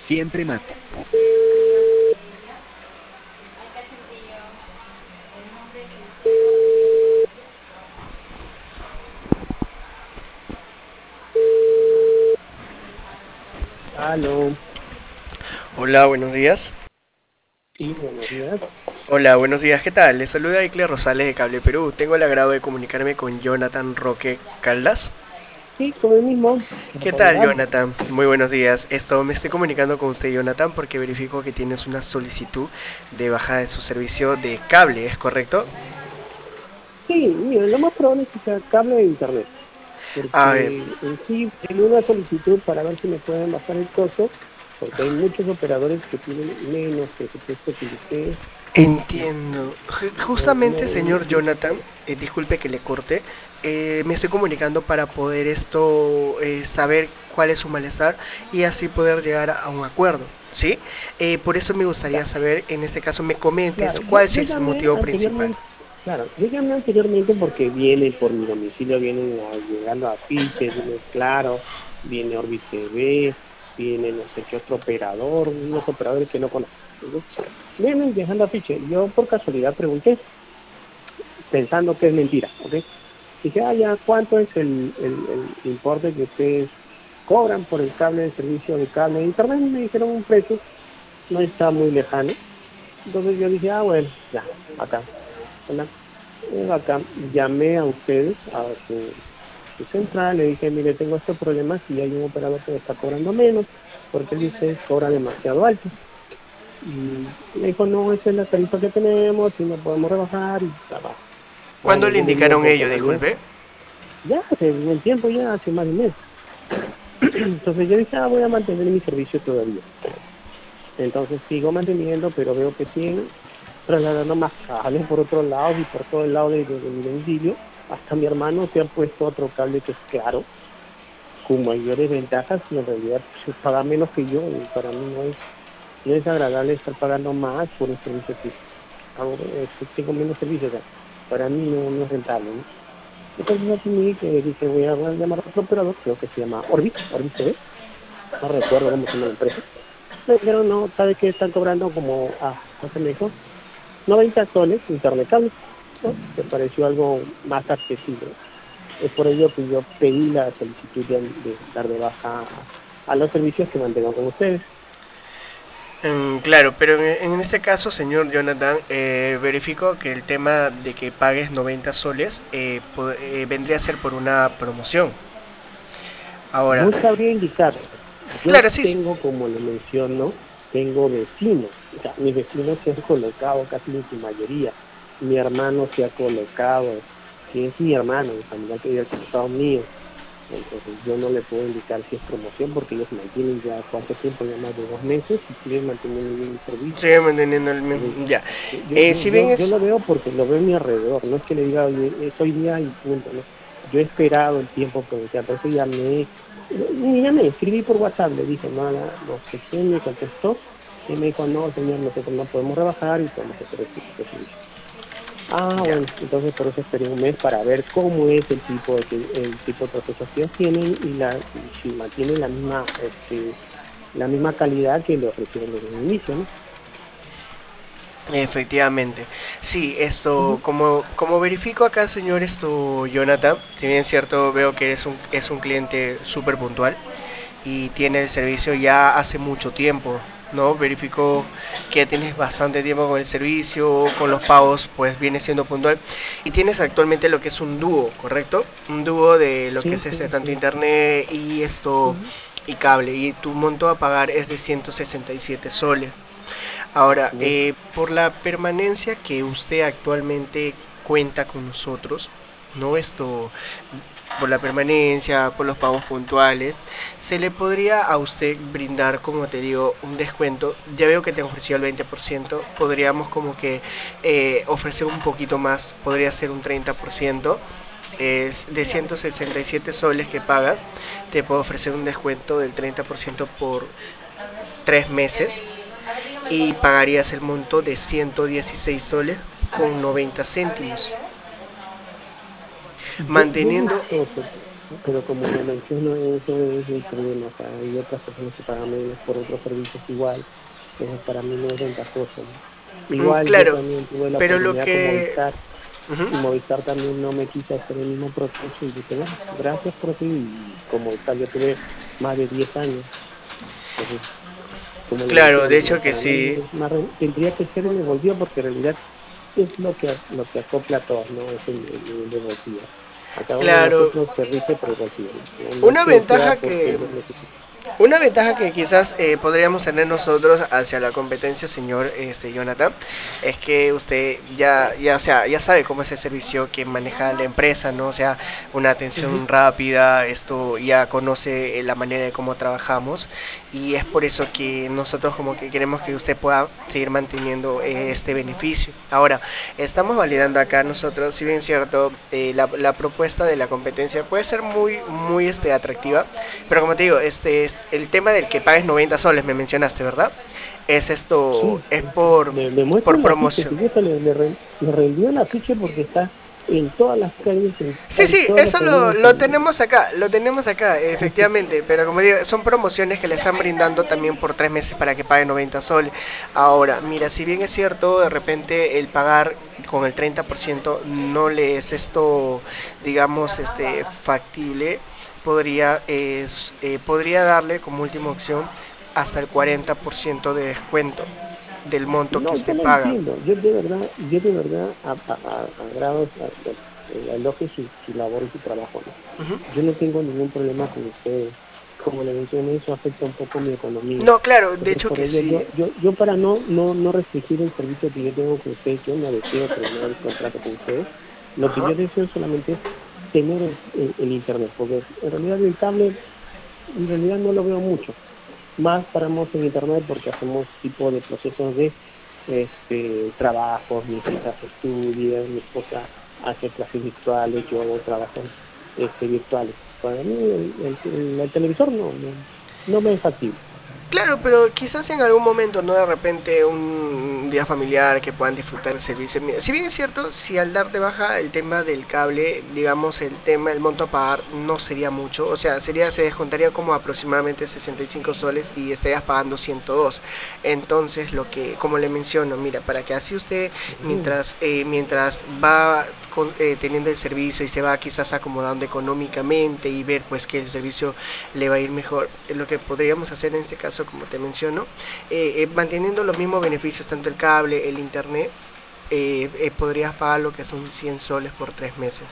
siempre más. Aló, Hola, buenos días. sí, buenos días. Hola, buenos días, ¿qué tal? Les saluda Icle Rosales de Cable Perú. Tengo el agrado de comunicarme con Jonathan Roque Caldas. Sí, con el mismo, ¿qué le ¿Qué puedo tal, ayudar? Jonathan? Muy buenos días. Me estoy comunicando con usted, Jonathan, porque verifico que tienes una solicitud de bajada de su servicio de cable, ¿es correcto? Sí, mire, lo más probable es que sea cable de internet, A ver, porque en sí envié una solicitud para ver si me pueden bajar el costo, porque hay muchos operadores que tienen menos presupuesto que ustedes y entiendo. Justamente, señor sí, Jonathan, disculpe que le corte, me estoy comunicando para poder saber cuál es su malestar y así poder llegar a un acuerdo, ¿sí? Por eso me gustaría ya, saber, en este caso, me comentes claro, cuál yo es el llamé motivo principal. anteriormente, claro, yo llamé anteriormente porque viene por mi domicilio, vienen llegando afiches, viene Claro, viene Orbit TV, viene no sé qué otro operador, unos operadores que no conozco. Entonces, vienen dejando afiches. Yo por casualidad pregunté, pensando que es mentira, ¿ok? Dije, ya, ¿cuánto es el importe que ustedes cobran por el cable de servicio de cable de internet? Y me dijeron un precio, no está muy lejano. Entonces yo dije, bueno, ya, acá, ¿verdad? Acá llamé a ustedes, a su central, le dije, mire, tengo estos problemas y hay un operador que me está cobrando menos, porque el de ustedes cobra demasiado alto. Y me dijo, no, esa es la tarifa que tenemos y no podemos rebajar y trabajo. ¿Cuándo Bueno, le yo le digo indicaron por ello, casualidad, disculpe? ya hace un tiempo, ya hace más de un mes. Entonces yo dije, voy a mantener mi servicio todavía. Entonces sigo manteniendo, pero veo que siguen trasladando más cables por otros lados y por todo el lado de mi domicilio. Hasta mi hermano se ha puesto otro cable que es claro, con mayores ventajas y en realidad pues, paga menos que yo. Y para mí no es agradable estar pagando más por un servicio que tengo menos servicios. O sea, para mí no es rentable, ¿no? Entonces asumí que dije, voy a llamar a otro operador, creo que se llama Orbit TV, no recuerdo cómo se llama la empresa. Me dijeron, no, ¿sabe qué? Están cobrando como, ¿cuánto me dijo? 90 soles internet cable, ¿no? Me pareció algo más accesible. Es por ello que yo pedí la solicitud de dar de baja a los servicios que mantengo con ustedes. Claro, pero en este caso, señor Jonathan, verifico que el tema de que pagues 90 soles vendría a ser por una promoción. Ahora, No sabría indicar. Yo claro, sí, tengo, como le menciono, tengo vecinos. O sea, mis vecinos se han colocado casi en su mayoría. Mi hermano se ha colocado, que es mi hermano, mi familiar que vive al costado mío. Entonces yo no le puedo indicar si es promoción porque ellos mantienen ya cuánto tiempo, ya más de 2 meses y siguen manteniendo el mismo servicio. sigue manteniendo el Entonces, mismo. Ya. Si bien yo es. lo veo porque lo veo a mi alrededor, no es que le diga, oye, es hoy día y punto, ¿no? Yo he esperado el tiempo que sea, por eso llamé, escribí por WhatsApp, le dije, no sé quién me contestó, y me dijo, no, señor, nosotros no podemos rebajar y podemos hacer este tipo de servicio. Ya. Bueno, entonces por eso esperé un mes para ver cómo es el tipo de procesos que ellos tienen y si mantienen la misma calidad que le ofrecieron desde el inicio, ¿no? Efectivamente. Sí, Ujú. como verifico acá, señor, Jonathan, si bien es cierto, veo que es un cliente súper puntual y tiene el servicio ya hace mucho tiempo, ¿no? Verifico que tienes bastante tiempo con el servicio, con los pagos, pues viene siendo puntual. Y tienes actualmente lo que es un dúo, ¿correcto? Un dúo de lo que Sí, es sí, tanto sí. internet y Ujú. y cable. Y tu monto a pagar es de 167 soles. Ahora, Así es. por la permanencia que usted actualmente cuenta con nosotros, ¿no? Por la permanencia, por los pagos puntuales, se le podría a usted brindar, como te digo, un descuento. Ya veo que te ofreció el 20%, podríamos como que ofrecer un poquito más, podría ser un 30%. Es de 167 soles que pagas, te puedo ofrecer un descuento del 30% por 3 meses y pagarías el monto de 116 soles con 90 céntimos. Yo he Manteniendo, visto, pero como le menciono, eso es el problema. O sea, hay otras personas que pagan menos por otros servicios igual, entonces para mí no es ventajoso, ¿no? Igual yo Claro, también tuve la pero lo oportunidad con que... Movistar, Ujú. y Movistar también no me quiso hacer el mismo proceso, y dije, bueno, gracias por ti, y con Movistar yo tuve más de 10 años, entonces, como le Claro, de menciono, ¿no? hecho que Para mí sí. es más, tendría que ser en el bolsillo, porque en realidad es lo que acopla a todos, ¿no? Es el nivel de bolsillo. A cada uno de Claro, nosotros se rige por el bolsillo, ¿no? No es una que sea ventaja porque que lo necesito. Una ventaja que quizás podríamos tener nosotros hacia la competencia, señor Jonathan, es que usted o sea, ya sabe cómo es el servicio que maneja la empresa, ¿no? O sea, una Ujú. atención rápida, esto ya conoce la manera de cómo trabajamos y es por eso que nosotros como que queremos que usted pueda seguir manteniendo este beneficio. Ahora, estamos validando acá nosotros, si bien es cierto, la propuesta de la competencia puede ser muy atractiva, pero como te digo, este es el tema del que pagues 90 soles, me mencionaste, ¿verdad? Es esto, Sí, es sí, sí. Le muestro por el afiche, promoción. si gusta le reenvío el afiche porque está en todas las calles, Sí, en sí, todas las eso avenidas. lo tenemos acá, efectivamente, pero como digo, son promociones que le están brindando también por 3 meses para que pague 90 soles. Ahora, mira, si bien es cierto, de repente el pagar con el 30% no le es esto, digamos, factible, podría darle como última opción hasta el 40% de descuento del monto que No, yo usted lo paga. entiendo. Yo de verdad agrado, elogio su labor y su trabajo, ¿no? Ujú. Yo no tengo ningún problema con ustedes. Como le mencioné, eso afecta un poco mi economía. No, claro, de Entonces, hecho por que ello, sí. yo para no restringir el servicio que yo tengo con ustedes, yo no deseo terminar el contrato con ustedes. Lo que Ajá. yo deseo solamente es tener el Internet, porque en realidad el cable, en realidad no lo veo mucho. Más paramos en Internet porque hacemos tipo de procesos de trabajos, mis hijas estudian, mi esposa hace clases virtuales, yo hago trabajos virtuales. Para mí el televisor no me es factible. Claro, pero quizás en algún momento, ¿no? De repente un día familiar que puedan disfrutar el servicio. Mira, si bien es cierto, si al dar de baja el tema del cable, digamos el monto a pagar no sería mucho, o sea, se descontaría como aproximadamente 65 soles y estarías pagando 102. Entonces, como le menciono, mira, para que así usted, Mm. mientras va teniendo el servicio y se va quizás acomodando económicamente y ver pues que el servicio le va a ir mejor. Lo que podríamos hacer en este caso, como te menciono, manteniendo los mismos beneficios, tanto el cable, el internet, podrías pagar lo que son 100 soles por 3 meses.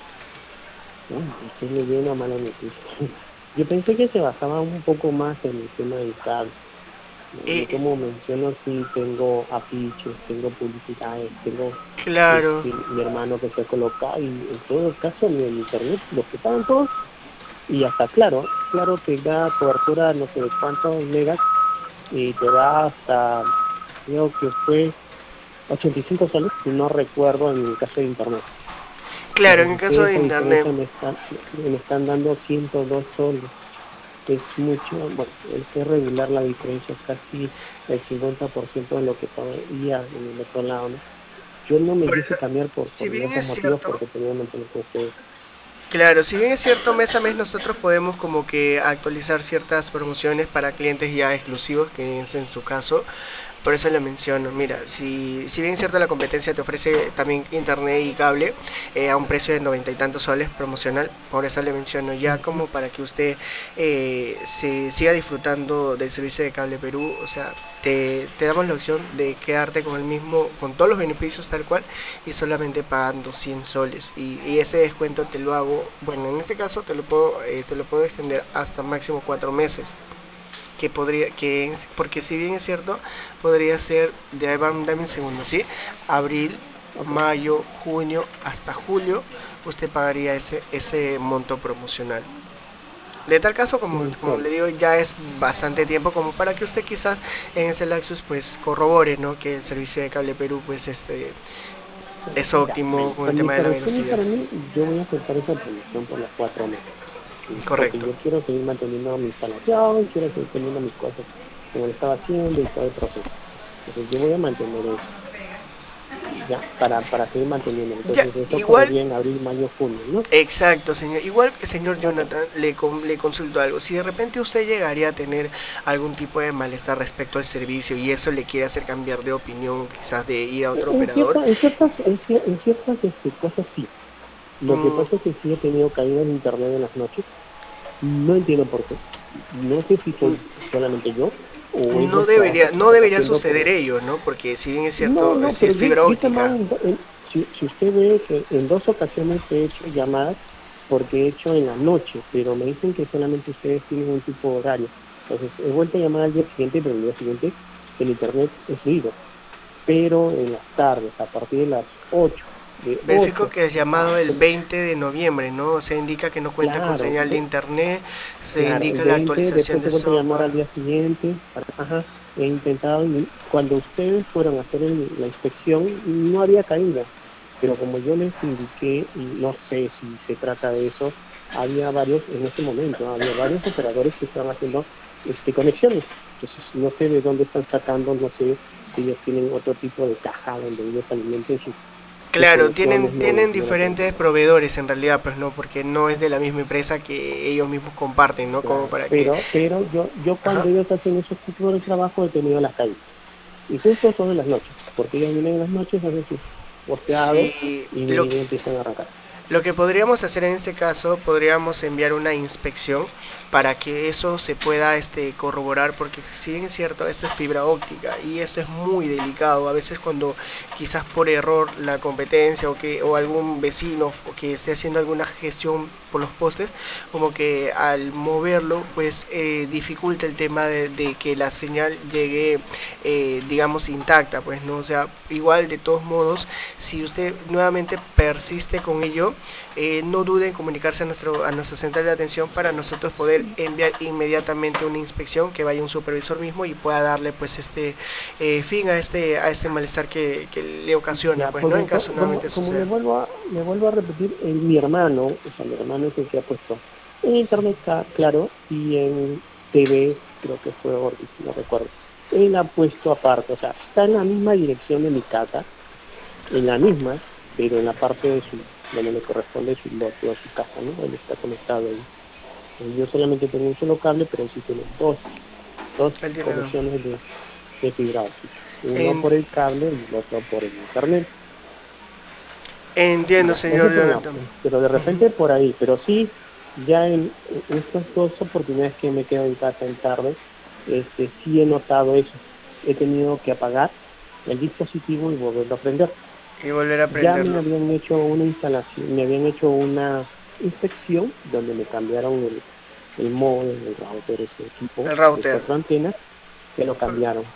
Usted me dio una mala noticia. Yo pensé que se basaba un poco más en el tema del cable. No, yo Eh, como menciono, sí tengo afiches, tengo publicidades, tengo claro, mi hermano que se coloca, y en todo caso mi internet lo que pagan todos, y hasta claro que da cobertura no sé de cuántos megas, y te da hasta, creo que fue 85 soles, si no recuerdo, en el caso de internet. claro, en Entonces el caso ustedes de a internet. diferencia me están dando 102 soles. Es mucho, bueno, es regular la diferencia, casi el 50% de lo que pagaría en el otro lado, ¿no? Yo no me Por quise eso, cambiar si por bien esos es motivos, cierto, porque tenía que mantener con ustedes. claro, si bien es cierto, mes a mes nosotros podemos como que actualizar ciertas promociones para clientes ya exclusivos, que es en su caso. Por eso le menciono, mira, si bien es cierto la competencia te ofrece también internet y cable a un precio de 90 y tantos soles promocional, por eso le menciono ya Ujú. como para que usted se siga disfrutando del servicio de Cable Perú, o sea, te damos la opción de quedarte con el mismo, con todos los beneficios tal cual y solamente pagando 100 soles y ese descuento te lo hago, bueno, en este caso te lo puedo extender hasta máximo 4 meses que podría, porque si bien es cierto, podría ser, dame un segundo, ¿sí? Abril, Ok. mayo, junio, hasta julio, usted pagaría ese monto promocional. De tal caso, como le Solo. digo, ya es bastante tiempo como para que usted quizás en ese lapsus pues corrobore, ¿no? Que el servicio de Cable Perú pues es Ya, óptimo con el mi tema de la solución velocidad. para mí, yo voy a aceptar esa promoción por los 4 meses, ¿sí? Porque Correcto. yo quiero seguir manteniendo mi instalación, quiero seguir teniendo mis cosas como lo estaba haciendo y todo el proceso. Entonces yo voy a mantener eso. ya, para seguir manteniendo. Ya, Entonces eso igual. correría en abril, mayo, junio, ¿no? Exacto, señor. Igual que señor Jonathan, le consulto algo. Si de repente usted llegaría a tener algún tipo de malestar respecto al servicio y eso le quiere hacer cambiar de opinión, quizás de ir a otro operador. En ciertas cosas sí. Lo que mm, pasa es que sí he tenido caídas de internet en las noches. No entiendo por qué. No sé si soy solamente yo o es no los trabajos debería, que no están debería haciendo suceder por... ello, ¿no? Porque si bien es No, cierto, no, si pero es fibra yo he llamado, óptica. si usted ve que en 2 ocasiones he hecho llamadas porque he hecho en la noche, pero me dicen que solamente ustedes tienen un tipo de horario. Entonces he vuelto a llamar al día siguiente, pero el día siguiente el internet es fluido, pero en las tardes, a partir de las 8 de Verifico 8 que es a... llamado el 20 de noviembre, ¿no? Se indica que no cuenta con Claro, señal de internet, se claro, el indica la 20 actualización después he de vuelto a llamar software. al día siguiente, ajá, he intentado, y cuando ustedes fueron a hacer la inspección, no había caída, pero como yo les indiqué, y no sé si se trata de eso, había varios, en ese momento, ¿no? Había varios operadores que estaban haciendo conexiones, entonces no sé de dónde están sacando, no sé si ellos tienen otro tipo de caja donde ellos alimenten sus Claro, conexiones, tienen no lo sé. diferentes proveedores en realidad, pues no, porque no es de la misma empresa que ellos mismos comparten, ¿no? Como Claro, para que... pero yo Ajá. cuando ellos hacen esos tipos de trabajo he tenido las caídas. Y justo son en las noches, porque ellos vienen en las noches, hacen su posteado Sí, y empiezan a arrancar. lo que podríamos hacer en este caso, podríamos enviar una inspección para que eso se pueda corroborar, porque si bien es cierto, esto es fibra óptica y esto es muy delicado. A veces cuando quizás por error la competencia o algún vecino o que esté haciendo alguna gestión por los postes, como que al moverlo, pues dificulta el tema de que la señal llegue, digamos, intacta, pues no, o sea, igual de todos modos, si usted nuevamente persiste con ello, no dude en comunicarse a nuestra central de atención para nosotros poder enviar inmediatamente una inspección que vaya un supervisor mismo y pueda darle pues fin a este malestar que le ocasiona, Ya, pues no, porque en caso nuevamente como suceda. le vuelvo a repetir, mi hermano, o sea, mi hermano es el que ha puesto en internet, claro, y en TV, creo que fue Orbis, no recuerdo. Él ha puesto aparte, o sea, está en la misma dirección de mi casa, en la misma, pero en la parte de donde le corresponde su lote o su casa, ¿no? Él está conectado ahí. Yo solamente tengo un solo cable, pero él sí tiene dos Él tiene... conexiones de fibra óptica. Uno En- por el cable y el otro por el internet. entiendo, Ya, ese señor es el problema. Jonathan. Pero de repente por ahí, pero sí, ya en estas 2 oportunidades que me quedo en casa en tarde, sí he notado eso. He tenido que apagar el dispositivo y volverlo a prender. Y volver a Ya me aprenderlo. habían hecho una instalación, me habían hecho una inspección donde me cambiaron el módem, el router, ese equipo El de router. 4 antenas, me lo cambiaron.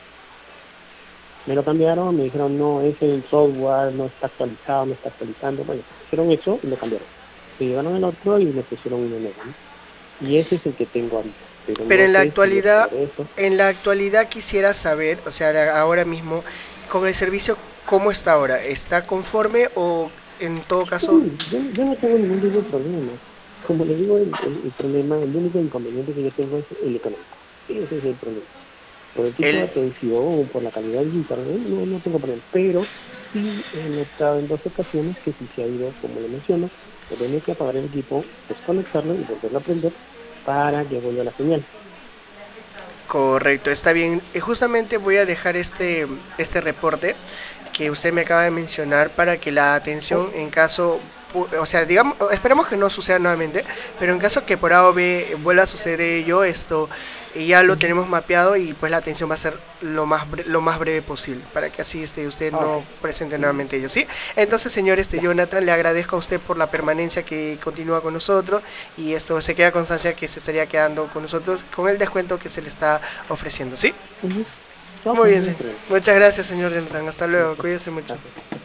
Me dijeron, no, es el software, no está actualizado, no está actualizando. Bueno, hicieron eso y lo cambiaron. Se llevaron el otro y me pusieron uno nuevo, ¿no? Y ese es el que tengo ahorita, pero Pero no sé si es por eso. en la actualidad quisiera saber, o sea, ahora mismo, con el servicio, ¿cómo está ahora? ¿Está conforme o en todo caso... Sí, yo no tengo ningún tipo de problema. Como le digo, el problema, el único inconveniente que yo tengo es el económico. Ese es el problema. Por el tipo de El, atención, por la calidad del internet, no tengo problema. Pero sí he notado en 2 ocasiones que sí se ha ido, como le menciono, he tenido que apagar el equipo, desconectarlo y volverlo a prender para que vuelva la señal. correcto, está bien. Justamente voy a dejar este reporte que usted me acaba de mencionar para que la Oh, atención en caso, o sea, digamos, esperemos que no suceda nuevamente, pero en caso que por A o B vuelva a suceder ello, esto ya lo ujú. tenemos mapeado y pues la atención va a ser lo más breve posible para que así usted Ok, no presente nuevamente ello, ¿sí? Entonces, señor ya. Jonathan, le agradezco a usted por la permanencia que continúa con nosotros y esto se queda constancia que se estaría quedando con nosotros con el descuento que se le está ofreciendo, ¿sí? Ujú. Ok, Muy bien, no hay sí. problema. Muchas gracias, señor Jonathan. Hasta luego. Listo. Cuídese mucho. Gracias.